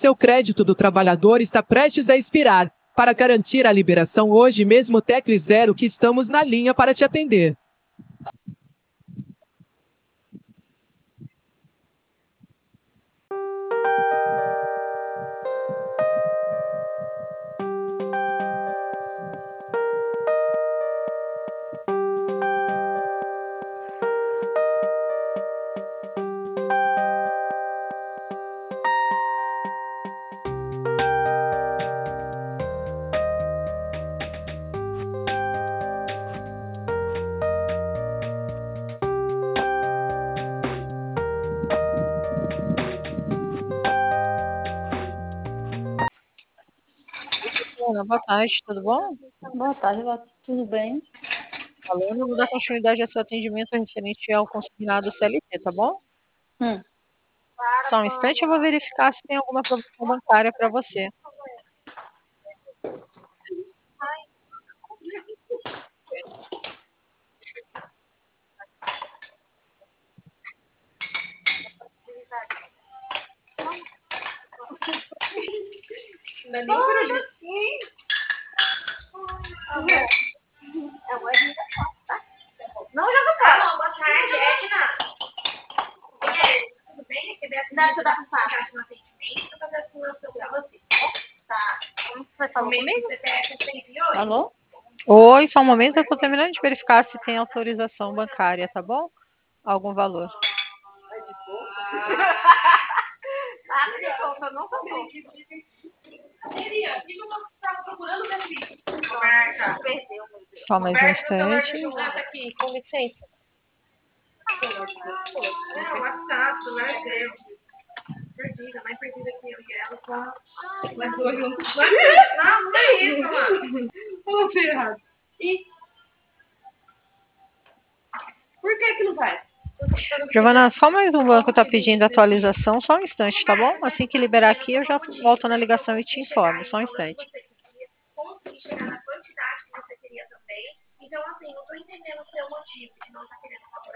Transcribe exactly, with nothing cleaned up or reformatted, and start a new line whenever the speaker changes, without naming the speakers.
Seu crédito do trabalhador está prestes a expirar. Para garantir a liberação hoje mesmo, tecle zero que estamos na linha para te atender.
Ana, boa tarde, tudo bom?
Boa tarde, Eva. Tudo bem?
Falando, vou dar continuidade ao seu atendimento referente ao consignado C L T, tá bom?
Hum.
Só um instante, eu vou verificar se tem alguma promoção bancária para você.
Não joga fora. Alô, boa tarde, Edna. E aí, tudo bem? Receber a
Dá, deixa eu dar um passo.
caixa no atendimento para fazer a simulação para você, tá bom?
Tá. Como você falou
Momento
comigo?
do C P F cento e oito.
Alô?
Oi, só um momento, eu estou terminando de verificar se tem autorização bancária, tá bom? Algum valor.
Nada de conta, não tô bom.
Queria, o que eu estava procurando, meu filho? Roberta.
Perdeu, meu Deus.
Só mais um
Roberta, meu celular
instante.
deixou lá, tá aqui, com licença. Não, WhatsApp, celular é seu. Perdida, mais perdida que eu e ela, só. Mas duas juntas. Não, não é isso, mano. Falou errado. E? Por que que não vai?
Giovana, só mais um banco está pedindo atualização, só um instante, tá bom? Assim que liberar aqui, eu já volto na ligação e te informo, só um instante.
Conseguir chegar na quantidade que você queria também. Então, assim, não tô entendendo o seu motivo de não estar querendo